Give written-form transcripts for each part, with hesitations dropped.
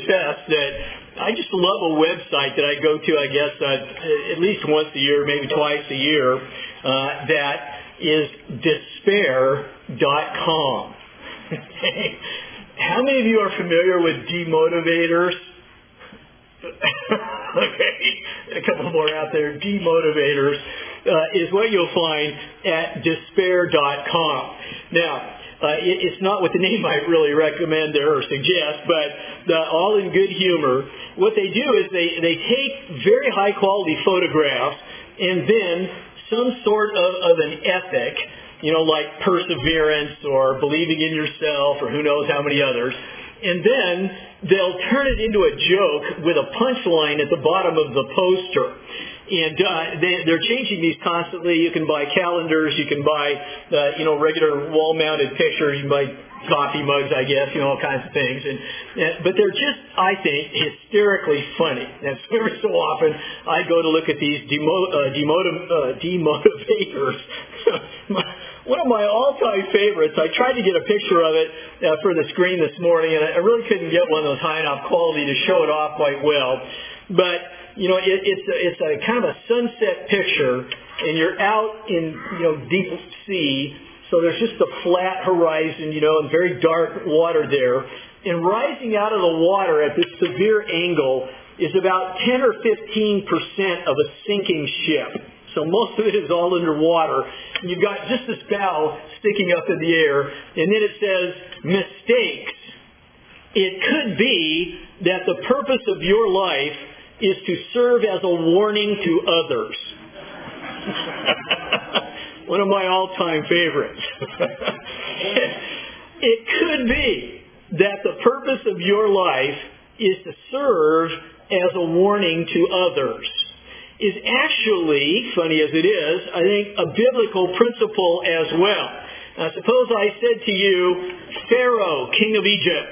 attest that I just love a website that I go to, I guess, at least once a year, maybe twice a year, that is despair.com. How many of you are familiar with demotivators? Okay, a couple more out there. Demotivators is what you'll find at despair.com. Now, it's not what the name might really recommend there or suggest, but all in good humor. What they do is they take very high quality photographs and then some sort of an ethic, like perseverance or believing in yourself or who knows how many others, and then they'll turn it into a joke with a punchline at the bottom of the poster. And they're changing these constantly. You can buy calendars. You can buy, regular wall-mounted pictures. You can buy coffee mugs, I guess, all kinds of things. But they're just, I think, hysterically funny. And every so often, I go to look at these demotivators. One of my all-time favorites, I tried to get a picture of it for the screen this morning, and I really couldn't get one of those high enough quality to show it off quite well. But it's a kind of a sunset picture, and you're out in deep sea, so there's just a flat horizon, and very dark water there. And rising out of the water at this severe angle is about 10 or 15% of a sinking ship. So most of it is all underwater. And you've got just this bow sticking up in the air, and then it says, mistakes. It could be that the purpose of your life is to serve as a warning to others. One of my all-time favorites. It could be that the purpose of your life is to serve as a warning to others. Is actually, funny as it is, I think a biblical principle as well. Now, suppose I said to you, Pharaoh, king of Egypt.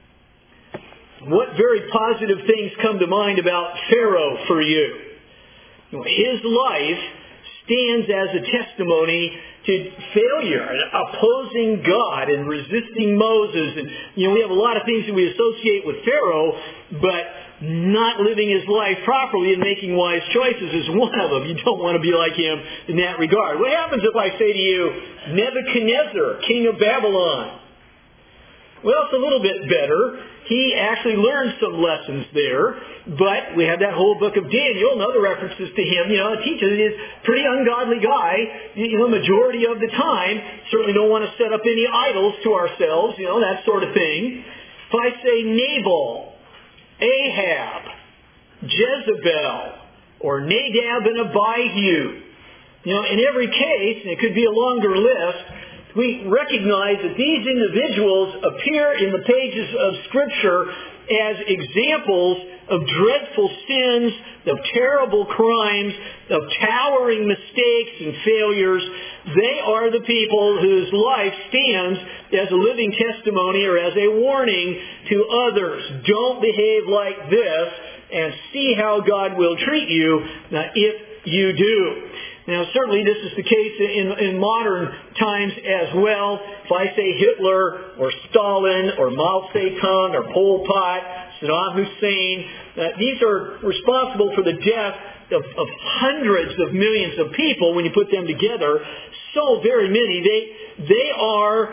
What very positive things come to mind about Pharaoh for you? His life stands as a testimony to failure and opposing God and resisting Moses. And, we have a lot of things that we associate with Pharaoh, but not living his life properly and making wise choices is one of them. You don't want to be like him in that regard. What happens if I say to you, Nebuchadnezzar, king of Babylon? Well, it's a little bit better. He actually learned some lessons there, but we have that whole book of Daniel and other references to him. It teaches he's a pretty ungodly guy, majority of the time. Certainly don't want to set up any idols to ourselves, that sort of thing. If I say Nabal, Ahab, Jezebel, or Nadab and Abihu, in every case, and it could be a longer list, we recognize that these individuals appear in the pages of Scripture as examples of dreadful sins, of terrible crimes, of towering mistakes and failures. They are the people whose life stands as a living testimony or as a warning to others. Don't behave like this and see how God will treat you if you do. Now, certainly this is the case in modern times as well. If I say Hitler or Stalin or Mao Zedong or Pol Pot, Saddam Hussein, these are responsible for the death of hundreds of millions of people when you put them together. So very many. They are,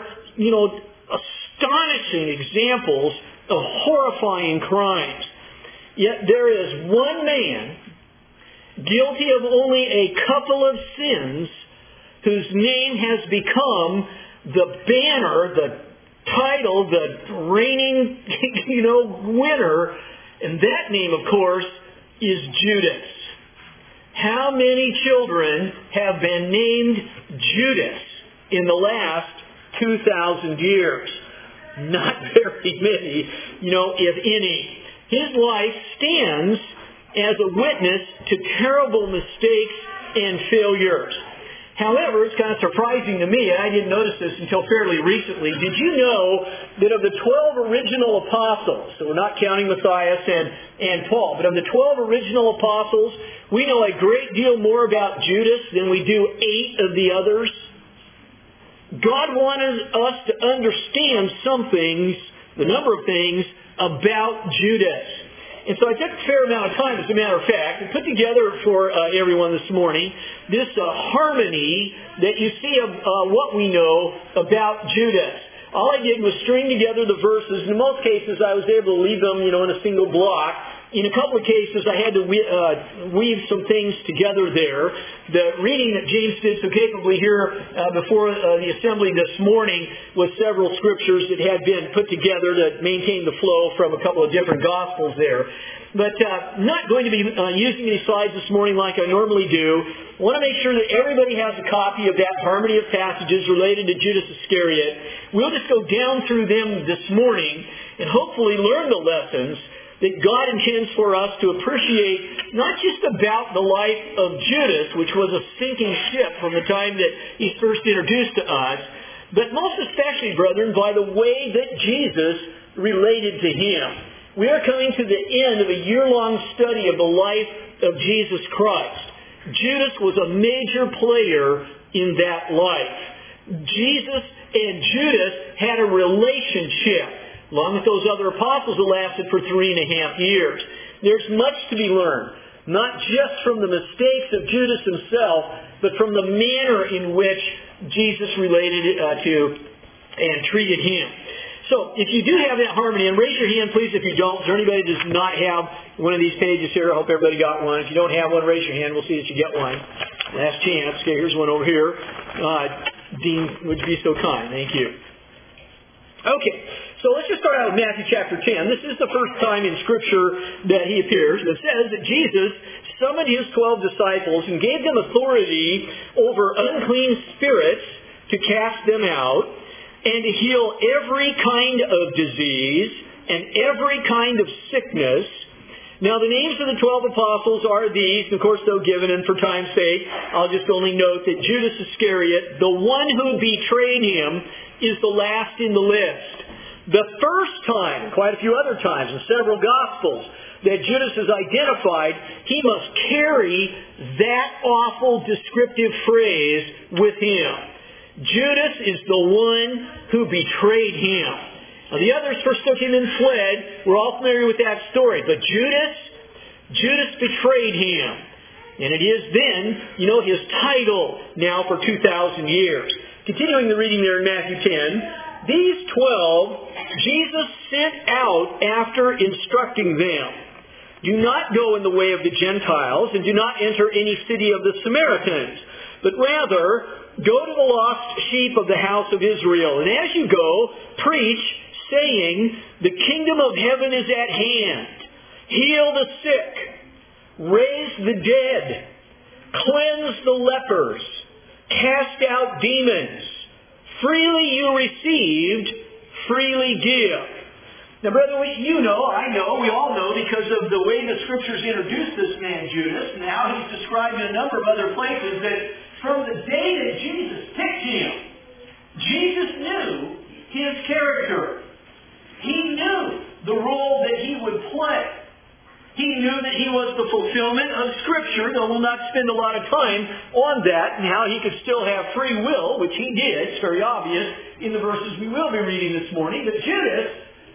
astonishing examples of horrifying crimes. Yet there is one man guilty of only a couple of sins, whose name has become the banner, the title, the reigning, winner, and that name, of course, is Judas. How many children have been named Judas in the last 2,000 years? Not very many, if any. His life stands as a witness to terrible mistakes and failures. However, it's kind of surprising to me, and I didn't notice this until fairly recently. Did you know that of the 12 original apostles, so we're not counting Matthias and Paul, but of the 12 original apostles, we know a great deal more about Judas than we do 8 of the others? God wanted us to understand some things, the number of things, about Judas. And so I took a fair amount of time, as a matter of fact, and put together for everyone this morning this harmony that you see of what we know about Judas. All I did was string together the verses. In most cases, I was able to leave them, in a single block. In a couple of cases, I had to weave some things together there. The reading that James did so capably here before the assembly this morning was several scriptures that had been put together to maintain the flow from a couple of different Gospels there. But I'm not going to be using these slides this morning like I normally do. I want to make sure that everybody has a copy of that harmony of passages related to Judas Iscariot. We'll just go down through them this morning and hopefully learn the lessons that God intends for us to appreciate, not just about the life of Judas, which was a sinking ship from the time that he's first introduced to us, but most especially, brethren, by the way that Jesus related to him. We are coming to the end of a year-long study of the life of Jesus Christ. Judas was a major player in that life. Jesus and Judas had a relationship, along with those other apostles, that lasted for 3.5 years. There's much to be learned, not just from the mistakes of Judas himself, but from the manner in which Jesus related to and treated him. So, if you do have that harmony, and raise your hand, please, if you don't. Is there anybody that does not have one of these pages here? I hope everybody got one. If you don't have one, raise your hand. We'll see that you get one. Last chance. Okay, here's one over here. Dean, would you be so kind? Thank you. Okay, so let's just start out with Matthew chapter 10. This is the first time in Scripture that he appears. It says that Jesus summoned his 12 disciples and gave them authority over unclean spirits to cast them out and to heal every kind of disease and every kind of sickness. Now, the names of the 12 apostles are these, and of course, though given, and for time's sake, I'll just only note that Judas Iscariot, the one who betrayed him, is the last in the list. The first time, quite a few other times in several Gospels, that Judas is identified, he must carry that awful descriptive phrase with him. Judas is the one who betrayed him. Now, the others forsook him and fled. We're all familiar with that story. But Judas betrayed him. And it is then, his title now for 2,000 years. Continuing the reading there in Matthew 10, these 12 Jesus sent out after instructing them. Do not go in the way of the Gentiles, and do not enter any city of the Samaritans, but rather go to the lost sheep of the house of Israel. And as you go, preach, saying, the kingdom of heaven is at hand. Heal the sick, raise the dead, cleanse the lepers, cast out demons. Freely you received, freely give. Now, brother, I know, we all know, because of the way the Scriptures introduce this man Judas, and how he's described in a number of other places, that from the day that Jesus picked him, Jesus knew his character. He knew the role that he would play. He knew that he was the fulfillment of Scripture, though we'll not spend a lot of time on that, and how he could still have free will, which he did. It's very obvious in the verses we will be reading this morning. But Judas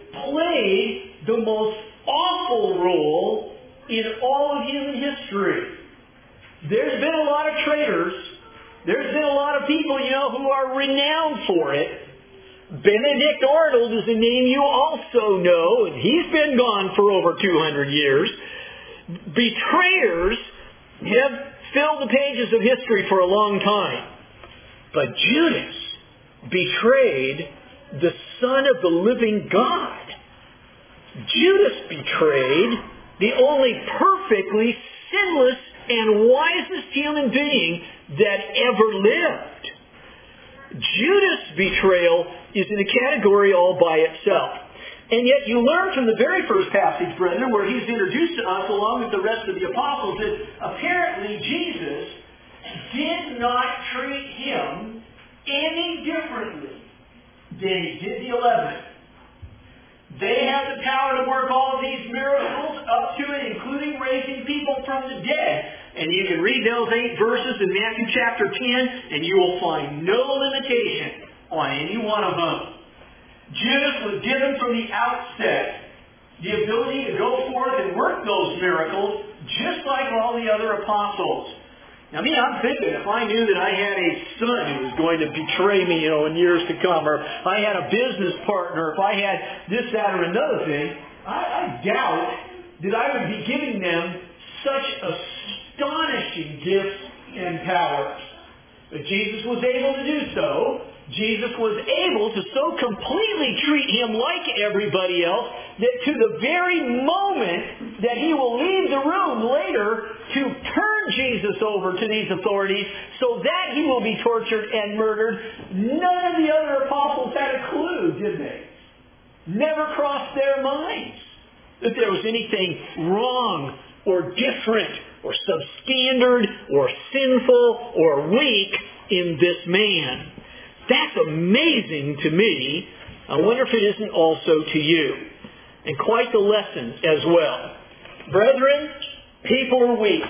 played the most awful role in all of human history. There's been a lot of traitors. There's been a lot of people, who are renowned for it. Benedict Arnold is a name you also know, and he's been gone for over 200 years. Betrayers have filled the pages of history for a long time. But Judas betrayed the Son of the living God. Judas betrayed the only perfectly sinless and wisest human being that ever lived. Judas' betrayal is in a category all by itself. And yet you learn from the very first passage, brethren, where he's introduced to us along with the rest of the apostles, that apparently Jesus did not treat him any differently than he did the 11. They had the power to work all of these miracles up to and including raising people from the dead. And you can read those 8 verses in Matthew chapter 10, and you will find no limitation on any one of them. Judas was given from the outset the ability to go forth and work those miracles just like all the other apostles. Now, I'm thinking if I knew that I had a son who was going to betray me, in years to come, or if I had a business partner, if I had this, that, or another thing, I doubt that I would be giving them such astonishing gifts and powers. But Jesus was able to do so. Jesus was able to so completely treat him like everybody else that to the very moment that he will leave the room later to turn Jesus over to these authorities so that he will be tortured and murdered, none of the other apostles had a clue, did they? Never crossed their minds that there was anything wrong or different or substandard or sinful or weak in this man. That's amazing to me. I wonder if it isn't also to you. And quite the lesson as well. Brethren, people are weak.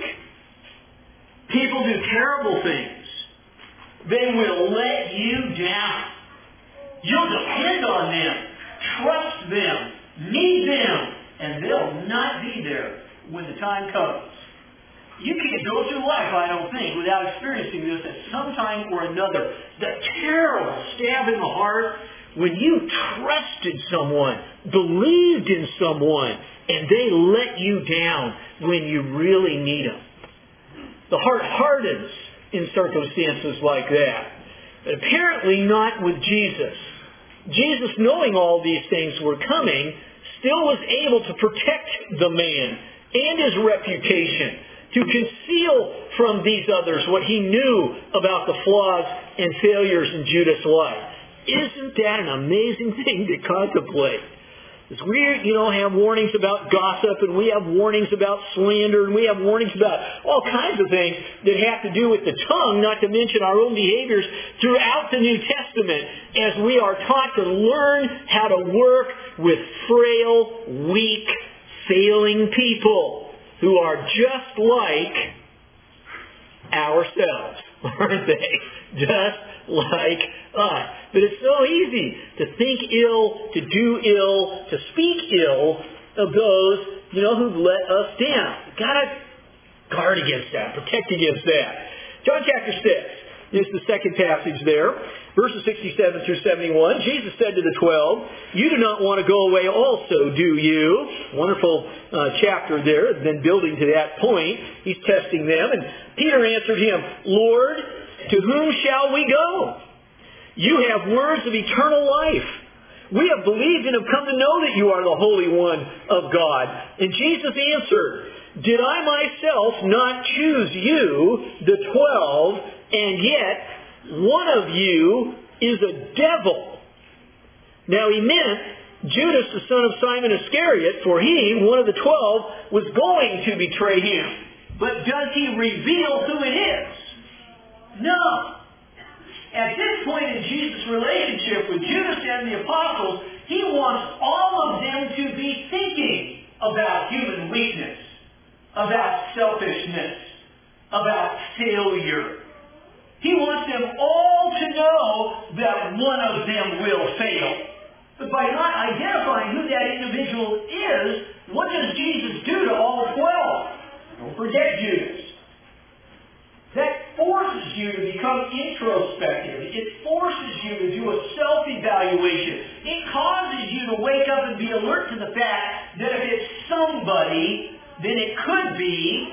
People do terrible things. They will let you down. You'll depend on them, trust them, need them, and they'll not be there when the time comes. You can't go through life, I don't think, without experiencing this at some time or another. The terrible stab in the heart when you trusted someone, believed in someone, and they let you down when you really need them. The heart hardens in circumstances like that. But apparently not with Jesus. Jesus, knowing all these things were coming, still was able to protect the man and his reputation, to conceal from these others what he knew about the flaws and failures in Judas' life. Isn't that an amazing thing to contemplate? As we, have warnings about gossip, and we have warnings about slander, and we have warnings about all kinds of things that have to do with the tongue, not to mention our own behaviors throughout the New Testament, as we are taught to learn how to work with frail, weak, failing people who are just like ourselves, aren't they? Just like us. But it's so easy to think ill, to do ill, to speak ill of those, who've let us down. You've got to guard against that, protect against that. John chapter 6 is the second passage there. Verses 67 through 71, Jesus said to the 12, "You do not want to go away also, do you?" Wonderful chapter there. Then building to that point, he's testing them. And Peter answered him, "Lord, to whom shall we go? You have words of eternal life. We have believed and have come to know that you are the Holy One of God." And Jesus answered, "Did I myself not choose you, the 12, and yet one of you is a devil?" Now he meant Judas, the son of Simon Iscariot, for he, one of the 12, was going to betray him. But does he reveal who it is? No. At this point in Jesus' relationship with Judas and the apostles, he wants all of them to be thinking about human weakness, about selfishness, about failure. He wants them all to know that one of them will fail. But by not identifying who that individual is, what does Jesus do to all 12? Don't forget Judas. That forces you to become introspective. It forces you to do a self-evaluation. It causes you to wake up and be alert to the fact that if it's somebody, then it could be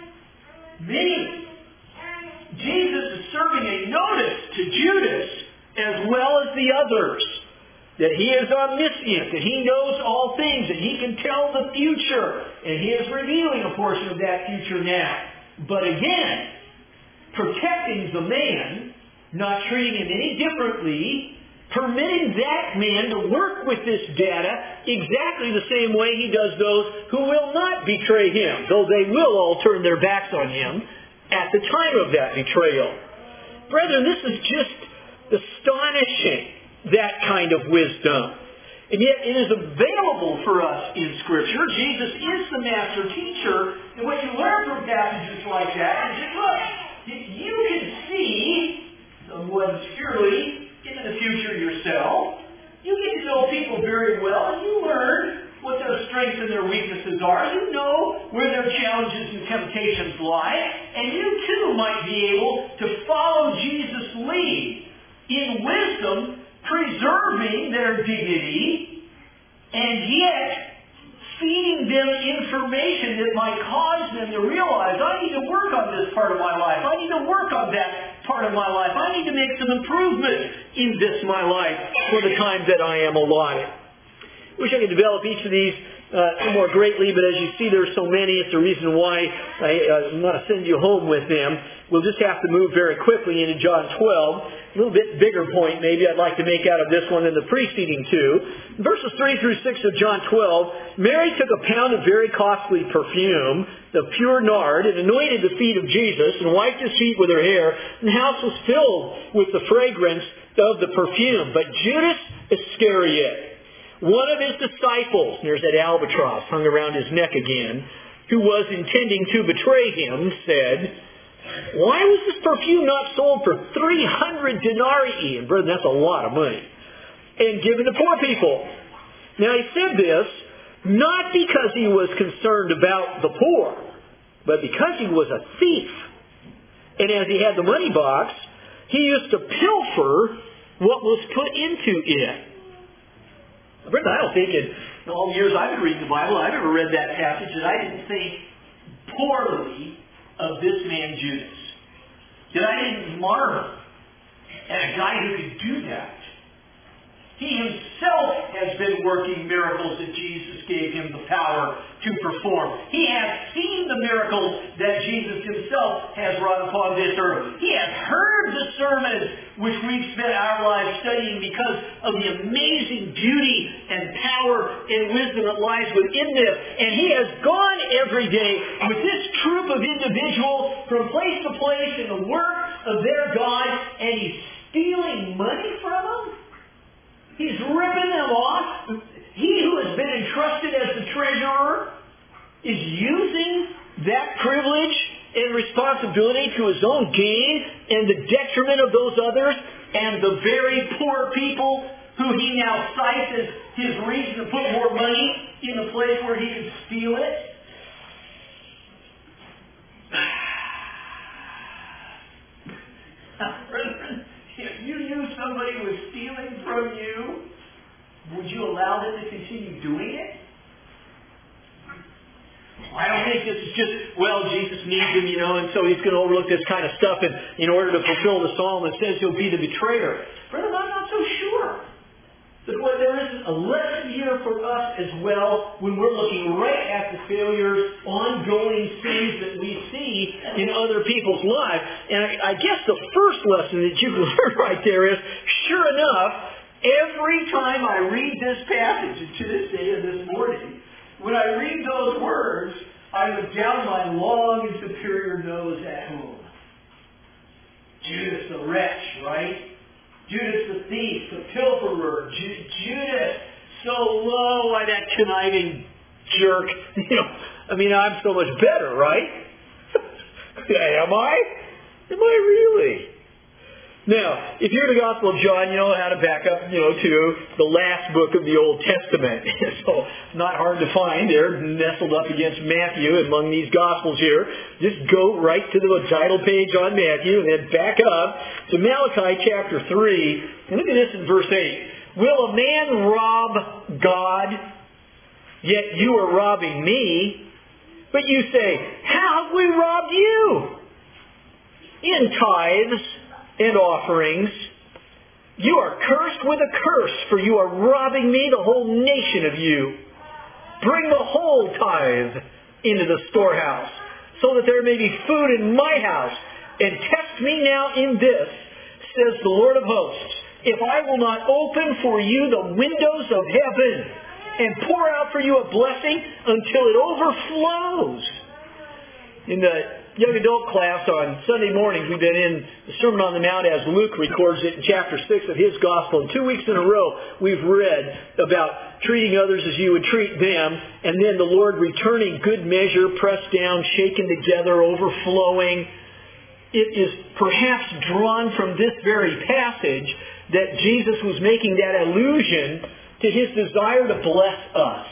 me. Jesus is serving a notice to Judas as well as the others, that he is omniscient, that he knows all things, that he can tell the future, and he is revealing a portion of that future now. But again, protecting the man, not treating him any differently, permitting that man to work with this data exactly the same way he does those who will not betray him, though they will all turn their backs on him at the time of that betrayal. Brethren, this is just astonishing, that kind of wisdom. And yet it is available for us in Scripture. Jesus is the master teacher. And what you learn from passages like that is that, look, you can see somewhat obscurely into the future yourself. You get to know people very well, and you learn what their strengths and their weaknesses are. You know where their challenges and temptations lie. And you too might be able to follow Jesus' lead in wisdom, preserving their dignity, and yet feeding them information that might cause them to realize, I need to work on this part of my life. I need to work on that part of my life. I need to make some improvement in this my life for the time that I am allotted. I wish I could develop each of these more greatly, but as you see, there's so many. It's the reason why I'm going to send you home with them. We'll just have to move very quickly into John 12. A little bit bigger point maybe I'd like to make out of this one than the preceding two. In verses 3 through 6 of John 12, Mary took a pound of very costly perfume, the pure nard, and anointed the feet of Jesus and wiped his feet with her hair, and the house was filled with the fragrance of the perfume. But Judas Iscariot, one of his disciples, there's that albatross hung around his neck again, who was intending to betray him, said, why was this perfume not sold for 300 denarii? And brother, that's a lot of money. And given to poor people. Now he said this not because he was concerned about the poor, but because he was a thief. And as he had the money box, he used to pilfer what was put into it. Brother, I don't think in all the years I've been reading the Bible, I've ever read that passage and I didn't think poorly of this man Judas. That I didn't marvel at a guy who could do that. He himself has been working miracles that Jesus gave him the power to perform. He has seen the miracles that Jesus himself has wrought upon this earth. He has heard the sermons which we've spent our lives studying because of the amazing beauty and power and wisdom that lies within this. And he has gone every day with this troop of individuals from place to place in the work of their God, and he's stealing money from them? He's ripping them off. He who has been entrusted as the treasurer is using that privilege and responsibility to his own gain and the detriment of those others and the very poor people who he now cites as his reason to put more money in the place where he can steal it. Brethren, if you knew somebody was stealing from you, would you allow them to continue doing it? I don't think this is just, well, Jesus needs him, and so he's going to overlook this kind of stuff in order to fulfill the psalm that says he'll be the betrayer. Brethren, I'm not so sure. But there is a lesson here for us as well when we're looking right at the failures, ongoing sins that we see in other people's lives. And I guess the first lesson that you can learn right there is, sure enough, every time I read this passage, and to this day and this morning, when I read those words, I look down my long and superior nose at whom? Judas the wretch, right? Judas the thief, the pilferer, Judas so low, why that conniving jerk. I'm so much better, right? Am I? Am I really? Now, if you're in the Gospel of John, you know how to back up, to the last book of the Old Testament. So, not hard to find. They're nestled up against Matthew among these Gospels here. Just go right to the title page on Matthew and then back up to Malachi chapter 3. And look at this in verse 8. Will a man rob God? Yet you are robbing me. But you say, how have we robbed you? In tithes and offerings. You are cursed with a curse, for you are robbing me, the whole nation of you. Bring the whole tithe into the storehouse, so that there may be food in my house. And test me now in this, says the Lord of hosts, if I will not open for you the windows of heaven and pour out for you a blessing until it overflows. In the young adult class on Sunday mornings, we've been in the Sermon on the Mount as Luke records it in chapter 6 of his Gospel. And 2 weeks in a row, we've read about treating others as you would treat them, and then the Lord returning good measure, pressed down, shaken together, overflowing. It is perhaps drawn from this very passage that Jesus was making that allusion to his desire to bless us.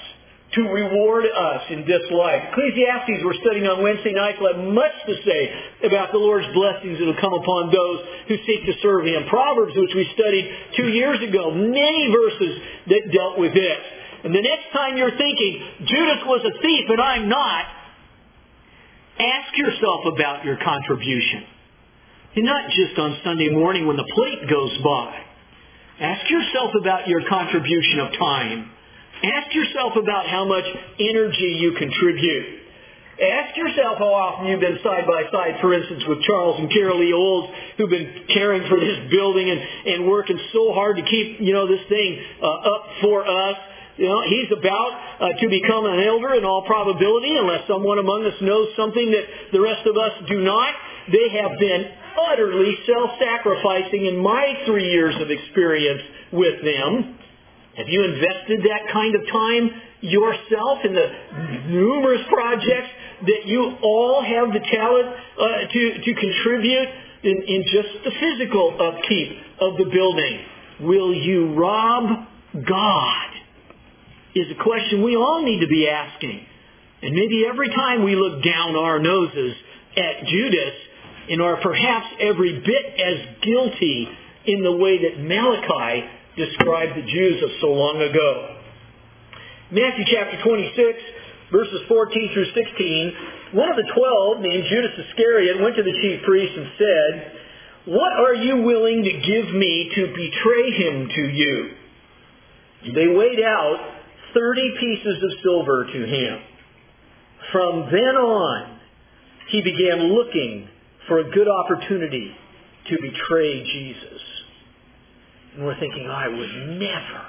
to reward us in this life. Ecclesiastes we're studying on Wednesday nights will have much to say about the Lord's blessings that will come upon those who seek to serve Him. Proverbs, which we studied 2 years ago, many verses that dealt with this. And the next time you're thinking, Judas was a thief and I'm not, ask yourself about your contribution. And not just on Sunday morning when the plate goes by. Ask yourself about your contribution of time. Ask yourself about how much energy you contribute. Ask yourself how often you've been side by side, for instance, with Charles and Carol E. Olds, who've been caring for this building and working so hard to keep, this thing up for us. He's about to become an elder in all probability, unless someone among us knows something that the rest of us do not. They have been utterly self-sacrificing in my 3 years of experience with them. Have you invested that kind of time yourself in the numerous projects that you all have the talent to contribute in just the physical upkeep of the building? Will you rob God? Is a question we all need to be asking. And maybe every time we look down our noses at Judas and are perhaps every bit as guilty in the way that Malachi described the Jews of so long ago. Matthew chapter 26, verses 14 through 16, one of the 12, named Judas Iscariot, went to the chief priests and said, "What are you willing to give me to betray him to you?" They weighed out 30 pieces of silver to him. From then on, he began looking for a good opportunity to betray Jesus. And we're thinking, I would never.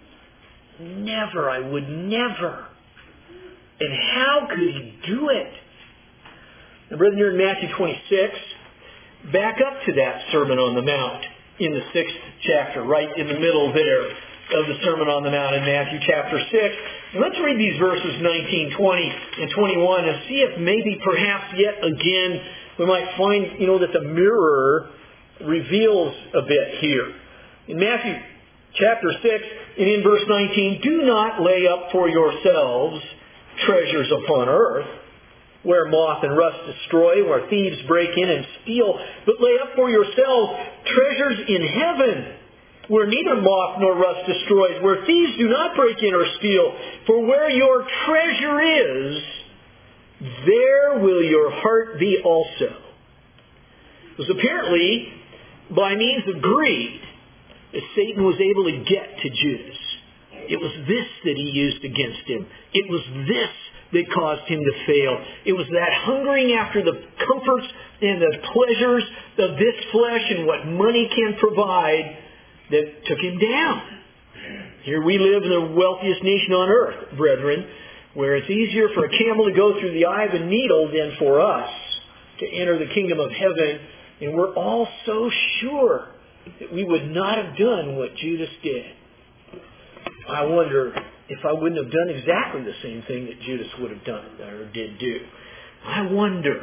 And how could he do it? Now, brethren, you're in Matthew 26. Back up to that Sermon on the Mount in the 6th chapter, right in the middle there of the Sermon on the Mount in Matthew chapter 6. And let's read these verses 19, 20, and 21 and see if maybe perhaps yet again we might find, that the mirror reveals a bit here. In Matthew chapter 6 and in verse 19, "Do not lay up for yourselves treasures upon earth, where moth and rust destroy, where thieves break in and steal, but lay up for yourselves treasures in heaven, where neither moth nor rust destroys, where thieves do not break in or steal. For where your treasure is, there will your heart be also." It was apparently by means of greed that Satan was able to get to Judas. It was this that he used against him. It was this that caused him to fail. It was that hungering after the comforts and the pleasures of this flesh and what money can provide that took him down. Here we live in the wealthiest nation on earth, brethren, where it's easier for a camel to go through the eye of a needle than for us to enter the kingdom of heaven. And we're all so sure that we would not have done what Judas did. I wonder if I wouldn't have done exactly the same thing that Judas would have done or did do. I wonder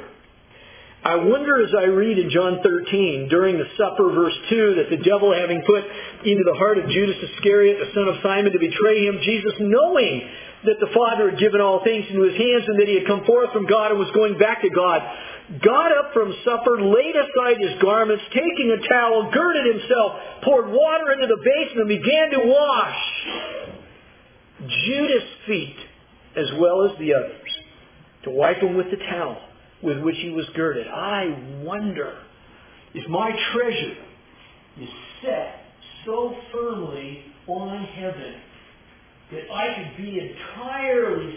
as I read in John 13, during the supper, verse 2, that the devil having put into the heart of Judas Iscariot, the son of Simon, to betray him, Jesus, knowing that the Father had given all things into his hands and that he had come forth from God and was going back to God, got up from supper, laid aside his garments, taking a towel, girded himself, poured water into the basin and began to wash Judas' feet as well as the others, to wipe them with the towel with which he was girded. I wonder if my treasure is set so firmly on heaven that I could be entirely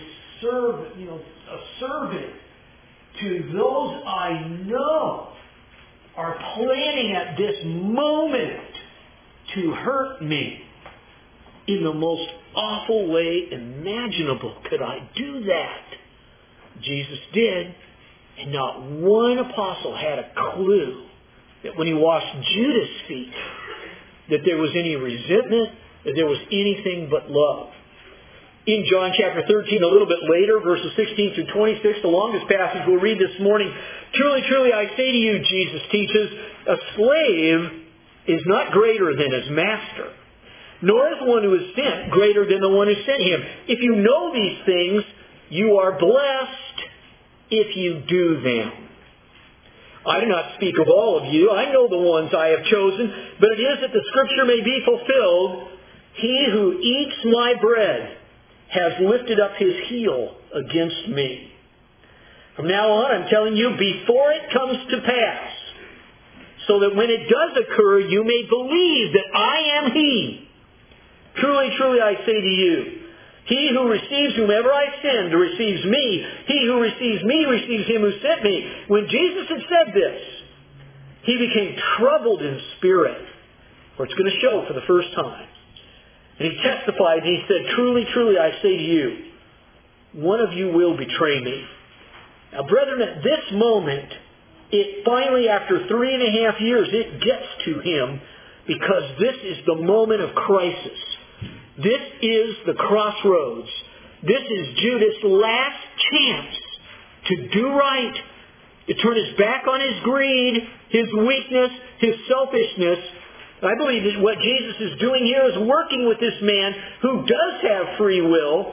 a servant to those I know are planning at this moment to hurt me in the most awful way imaginable. Could I do that? Jesus did. And not one apostle had a clue that when he washed Judas' feet, that there was any resentment, that there was anything but love. In John chapter 13, a little bit later, verses 16 through 26, the longest passage we'll read this morning, "Truly, truly, I say to you," Jesus teaches, "a slave is not greater than his master, nor is the one who is sent greater than the one who sent him. If you know these things, you are blessed if you do them. I do not speak of all of you. I know the ones I have chosen, but it is that the Scripture may be fulfilled. He who eats my bread has lifted up his heel against me. From now on, I'm telling you, before it comes to pass, so that when it does occur, you may believe that I am He. Truly, truly, I say to you, he who receives whomever I send receives me. He who receives me receives him who sent me. When Jesus had said this, he became troubled in spirit, for it's going to show for the first time. And he testified, and he said, truly, truly, I say to you, one of you will betray me. Now, brethren, at this moment, it finally, after 3.5 years, it gets to him, because this is the moment of crisis. This is the crossroads. This is Judas' last chance to do right, to turn his back on his greed, his weakness, his selfishness. I believe that what Jesus is doing here is working with this man who does have free will.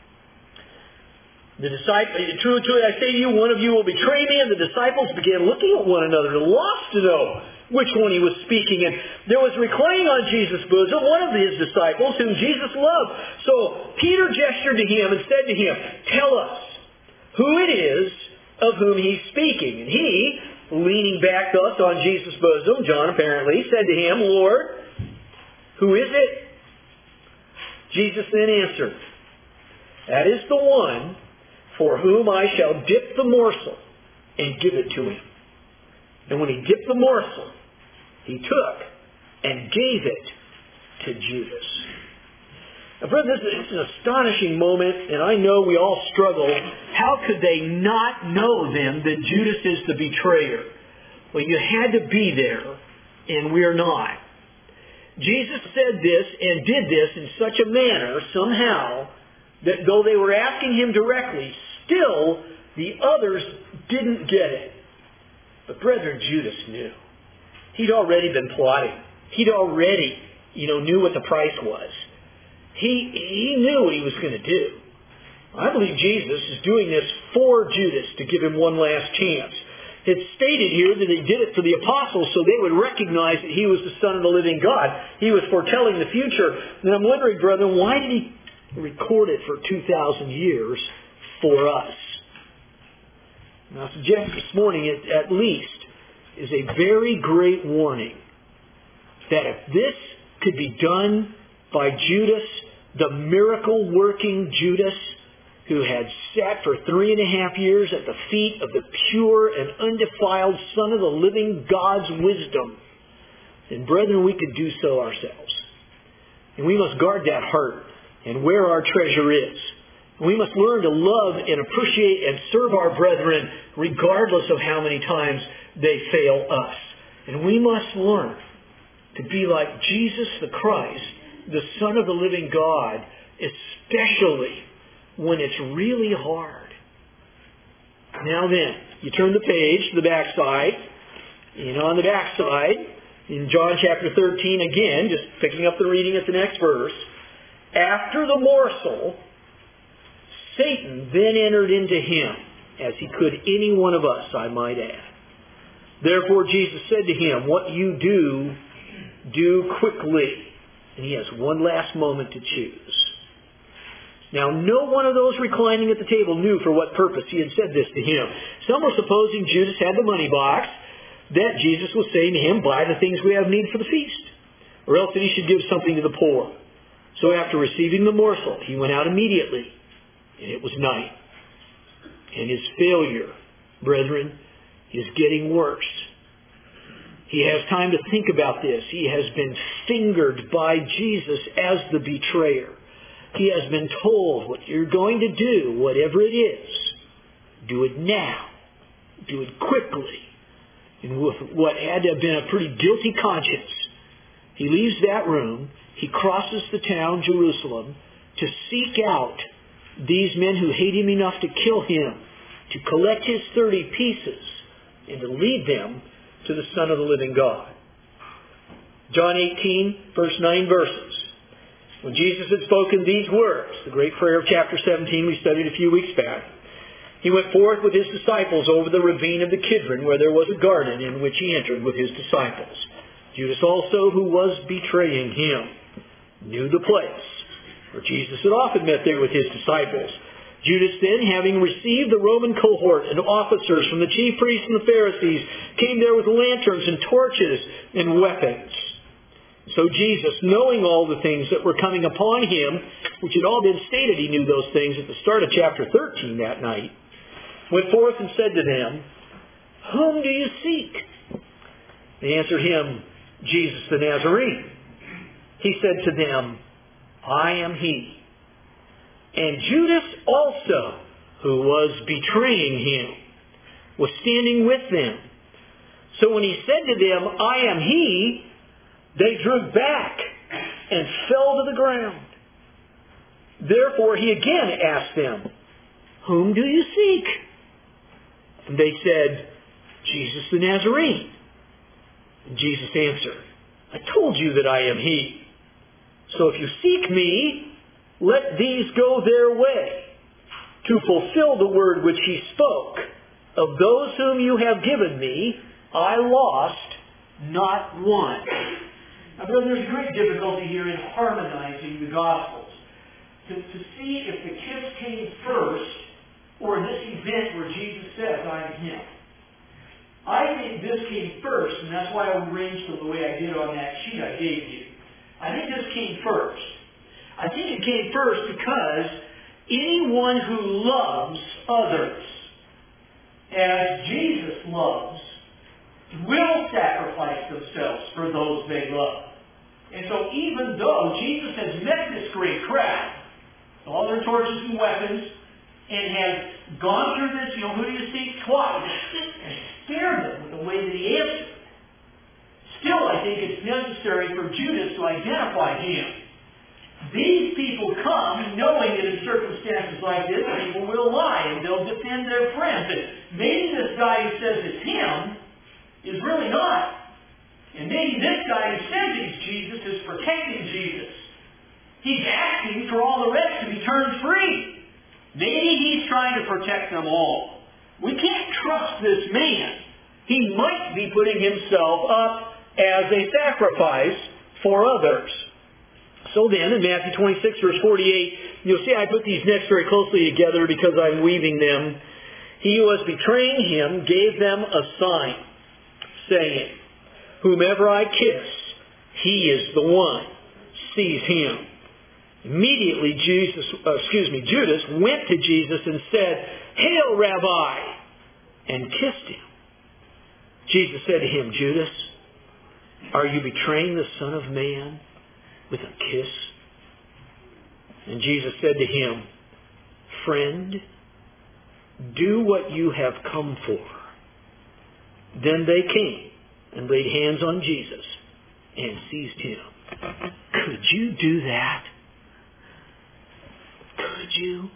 The disciples, truly, truly, I say to you, one of you will betray me. And the disciples began looking at one another, lost to know which one he was speaking. And there was reclining on Jesus' bosom one of his disciples whom Jesus loved. So Peter gestured to him and said to him, tell us who it is of whom he's speaking. And he, leaning back thus on Jesus' bosom, John apparently, said to him, Lord, who is it? Jesus then answered, that is the one for whom I shall dip the morsel and give it to him. And when he dipped the morsel, he took and gave it to Judas. Now, brother, this is an astonishing moment, and I know we all struggle. How could they not know then that Judas is the betrayer? Well, you had to be there, and we're not. Jesus said this and did this in such a manner, somehow, that though they were asking him directly, still the others didn't get it. But brethren, Judas knew. He'd already been plotting. He'd already, knew what the price was. He knew what he was going to do. I believe Jesus is doing this for Judas to give him one last chance. It's stated here that he did it for the apostles so they would recognize that he was the Son of the living God. He was foretelling the future. And I'm wondering, brethren, why did he record it for 2,000 years for us? And I suggest this morning, it at least is a very great warning that if this could be done by Judas, the miracle-working Judas, who had sat for 3.5 years at the feet of the pure and undefiled Son of the living God's wisdom, then, brethren, we could do so ourselves. And we must guard that heart and where our treasure is. We must learn to love and appreciate and serve our brethren regardless of how many times they fail us. And we must learn to be like Jesus the Christ, the Son of the living God, especially when it's really hard. Now then, you turn the page to the backside. And on the backside, in John chapter 13 again, just picking up the reading at the next verse, after the morsel, Satan then entered into him, as he could any one of us, I might add. Therefore Jesus said to him, what you do, do quickly. And he has one last moment to choose. Now, no one of those reclining at the table knew for what purpose he had said this to him. Some were supposing Judas had the money box, that Jesus was saying to him, buy the things we have need for the feast, or else that he should give something to the poor. So after receiving the morsel, he went out immediately, and it was night. And his failure, brethren, is getting worse. He has time to think about this. He has been fingered by Jesus as the betrayer. He has been told what you're going to do, whatever it is, do it now. Do it quickly. And with what had to have been a pretty guilty conscience, he leaves that room. He crosses the town, Jerusalem, to seek out these men who hate him enough to kill him, to collect his 30 pieces, and to lead them to the Son of the living God. John 18, first 9 verses. When Jesus had spoken these words, the great prayer of chapter 17 we studied a few weeks back, He went forth with His disciples over the ravine of the Kidron, where there was a garden in which He entered with His disciples. Judas also, who was betraying Him, knew the place, for Jesus had often met there with His disciples. Judas then, having received the Roman cohort and officers from the chief priests and the Pharisees, came there with lanterns and torches and weapons. So Jesus, knowing all the things that were coming upon Him, which had all been stated, He knew those things at the start of chapter 13 that night, went forth and said to them, "Whom do you seek?" They answered Him, "Jesus the Nazarene." He said to them, "I am He." And Judas also, who was betraying Him, was standing with them. So when He said to them, "I am He," they drew back and fell to the ground. Therefore He again asked them, "Whom do you seek?" And they said, "Jesus the Nazarene." And Jesus answered, "I told you that I am He. So if you seek Me, let these go their way, to fulfill the word which He spoke. Of those whom you have given Me, I lost not one." Now, brother, there's a great difficulty here in harmonizing the Gospels. To see if the kiss came first, or this event where Jesus says, "I am Him." I think this came first, and that's why I arranged them the way I did on that sheet I gave you. I think this came first. I think it came first because anyone who loves others as Jesus loves will sacrifice themselves for those they love. And so even though Jesus has met this great crowd, all their torches and weapons, and has gone through this, who do you seek, twice, and spared them with the way that He answered, still I think it's necessary for Judas to identify Him. These people come knowing that in circumstances like this, people will lie and they'll defend their friends. And maybe this guy who says it's him is really not. And maybe this guy who says he's Jesus is protecting Jesus. He's asking for all the rest to be turned free. Maybe he's trying to protect them all. We can't trust this man. He might be putting himself up as a sacrifice for others. So then, in Matthew 26, verse 48, you'll see I put these next very closely together because I'm weaving them. He who was betraying Him gave them a sign, saying, "Whomever I kiss, he is the one. Seize him." Immediately, Judas went to Jesus and said, "Hail, Rabbi!" and kissed Him. Jesus said to him, "Judas, are you betraying the Son of Man with a kiss?" And Jesus said to him, "Friend, do what you have come for." Then they came and laid hands on Jesus and seized Him. Could you do that? Could you?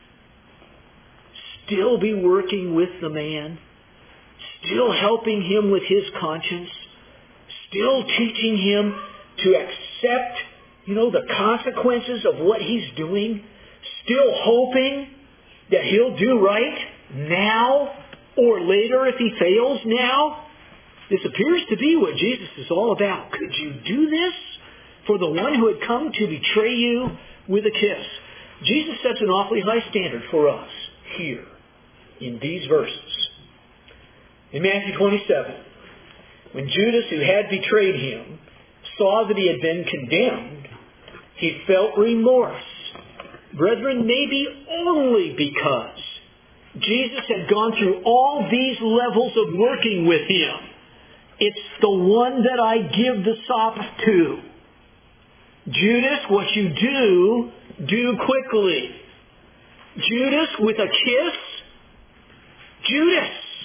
Still be working with the man? Still helping him with his conscience? Still teaching him to accept, the consequences of what he's doing? Still hoping that he'll do right now or later if he fails now? This appears to be what Jesus is all about. Could you do this for the one who had come to betray you with a kiss? Jesus sets an awfully high standard for us here in these verses. In Matthew 27, when Judas, who had betrayed Him, saw that he had been condemned, he felt remorse. Brethren, maybe only because Jesus had gone through all these levels of working with Him. It's the one that I give the sop to. Judas, what you do quickly. Judas with a kiss? Judas.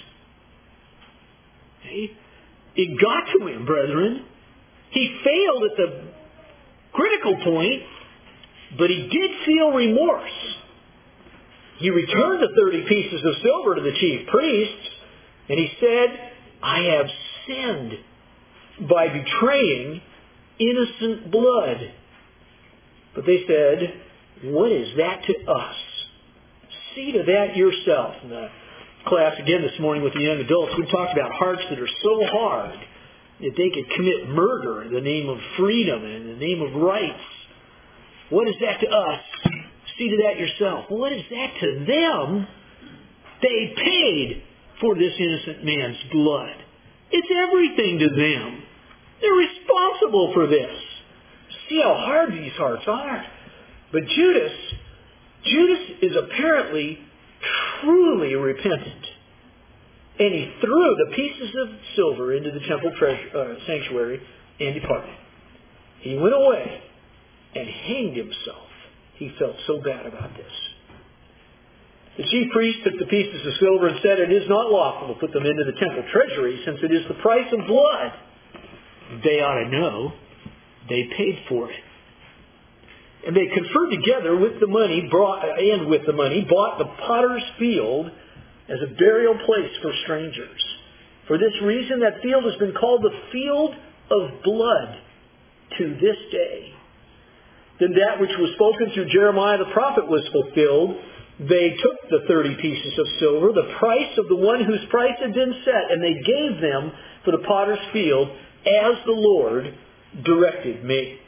It got to him, brethren. He failed at the critical point, but he did feel remorse. He returned the 30 pieces of silver to the chief priests, and he said, "I have sinned by betraying innocent blood." But they said, what is that to us? See to that yourself. In the class again this morning with the young adults, we talked about hearts that are so hard that they could commit murder in the name of freedom and in the name of rights. What is that to us? See to that yourself. What is that to them? They paid for this innocent man's blood. It's everything to them. They're responsible for this. See how hard these hearts are. But Judas is apparently truly repentant. And he threw the pieces of silver into the temple sanctuary and departed. He went away and hanged himself. He felt so bad about this. The chief priest took the pieces of silver and said, it is not lawful to put them into the temple treasury, since it is the price of blood. They ought to know. They paid for it. And they conferred together with the money, bought the potter's field as a burial place for strangers. For this reason, that field has been called the field of blood to this day. Then that which was spoken through Jeremiah the prophet was fulfilled. They took the 30 pieces of silver, the price of the one whose price had been set, and they gave them for the potter's field as the Lord directed me.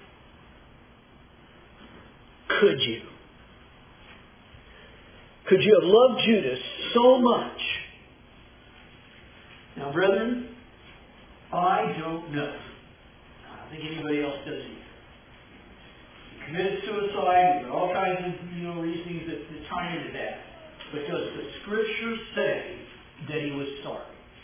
Could you? Could you have loved Judas so much? Now, brethren, I don't know. I don't think anybody else does either. He committed suicide. There are all kinds of reasonings that tie into that. But does the Scripture say that he was sorry?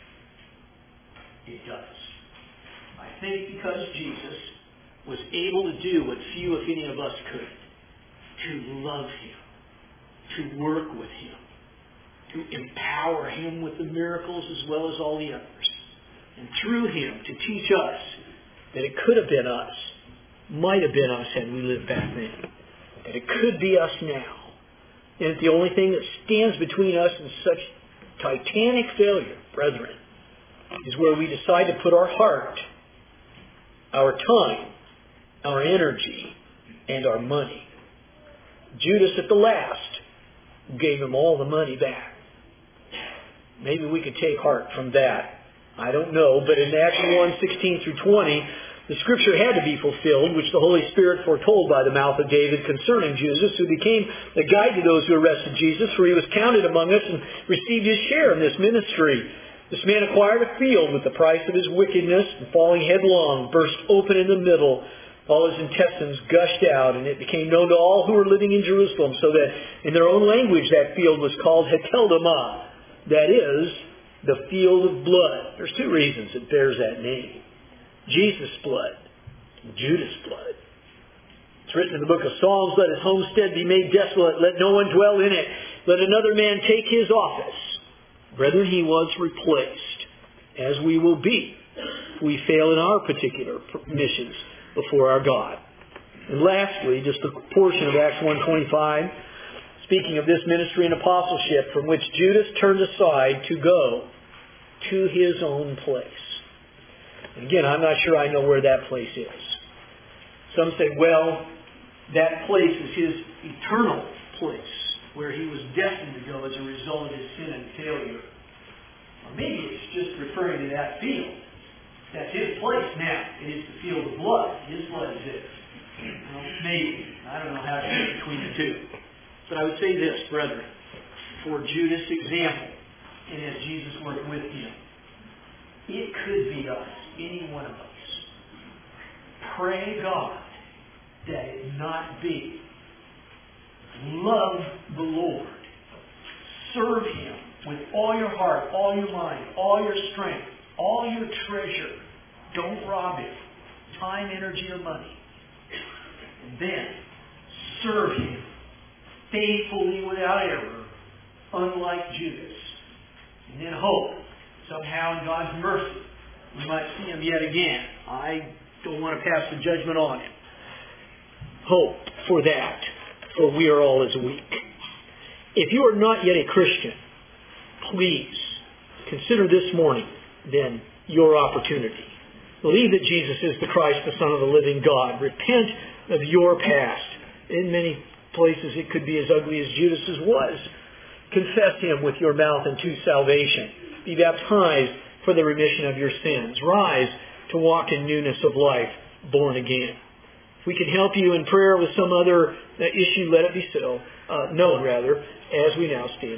It does. I think because Jesus was able to do what few, if any of us could. To love him. To work with him. To empower him with the miracles as well as all the others. And through him to teach us that it could have been us. Might have been us had we lived back then. That it could be us now. And that the only thing that stands between us and such titanic failure, brethren, is where we decide to put our heart, our time, our energy, and our money. Judas at the last gave him all the money back. Maybe we could take heart from that. I don't know, but in Acts 1:16 through 20, the Scripture had to be fulfilled, which the Holy Spirit foretold by the mouth of David concerning Judas, who became the guide to those who arrested Jesus, for he was counted among us and received his share in this ministry. This man acquired a field with the price of his wickedness, and falling headlong, burst open in the middle. All his intestines gushed out, and it became known to all who were living in Jerusalem, so that in their own language that field was called Hekeldamah. That is, the field of blood. There's two reasons it bears that name. Jesus' blood, Judas' blood. It's written in the book of Psalms, let his homestead be made desolate, let no one dwell in it, let another man take his office. Brethren, he was replaced, as we will be if we fail in our particular missions before our God. And lastly, just a portion of Acts 1:25, speaking of this ministry and apostleship from which Judas turned aside to go to his own place. And again, I'm not sure I know where that place is. Some say, well, that place is his eternal place, where he was destined to go as a result of his sin and failure. Or maybe it's just referring to that field. That's his place now. It is the field of blood. His blood is it. Well, maybe. I don't know how to pick between the two. But I would say this, brethren, for Judas' example, and as Jesus worked with him, it could be us, any one of us. Pray God that it not be. Love the Lord. Serve him with all your heart, all your mind, all your strength, all your treasure. Don't rob him. Time, energy, or money. And then serve him faithfully without error, unlike Judas. And then hope, somehow in God's mercy, we might see him yet again. I don't want to pass the judgment on him. Hope for that, for we are all as weak. If you are not yet a Christian, please consider this morning, then, your opportunity. Believe that Jesus is the Christ, the Son of the living God. Repent of your past. In many places it could be as ugly as Judas's was. Confess Him with your mouth unto salvation. Be baptized for the remission of your sins. Rise to walk in newness of life, born again. If we can help you in prayer with some other issue, let it be so. As we now stand.